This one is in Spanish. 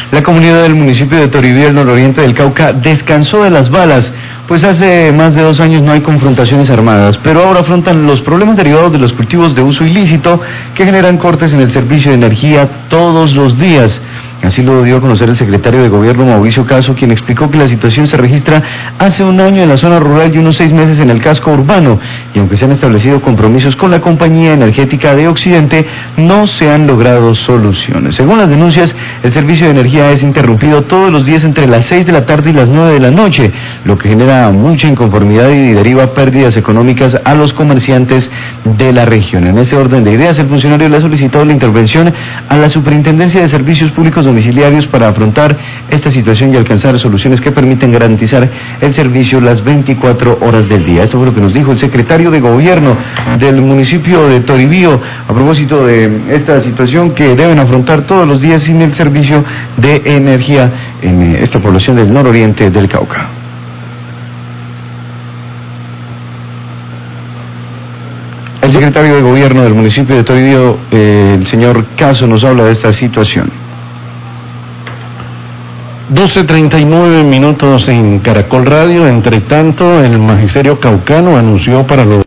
La comunidad del municipio de Toribío, el nororiente del Cauca, descansó de las balas, pues hace más de 2 años no hay confrontaciones armadas, pero ahora afrontan los problemas derivados de los cultivos de uso ilícito que generan cortes en el servicio de energía todos los días. Así lo dio a conocer el secretario de Gobierno, Mauricio Caso, quien explicó que la situación se registra hace 1 año en la zona rural y unos 6 meses en el casco urbano, y aunque se han establecido compromisos con la Compañía Energética de Occidente, no se han logrado soluciones. Según las denuncias, el servicio de energía es interrumpido todos los días entre las 6 de la tarde y las 9 de la noche, lo que genera mucha inconformidad y deriva pérdidas económicas a los comerciantes de la región. En ese orden de ideas, el funcionario le ha solicitado la intervención a la Superintendencia de Servicios Públicos Domiciliarios para afrontar esta situación y alcanzar soluciones que permiten garantizar el servicio las 24 horas del día. Esto fue lo que nos dijo el secretario de Gobierno del municipio de Toribío a propósito de esta situación que deben afrontar todos los días sin el servicio de energía en esta población del nororiente del Cauca. El secretario de Gobierno del municipio de Toribío, el señor Caso, nos habla de esta situación. 12:39 en Caracol Radio. Entre tanto, el magisterio caucano anunció para los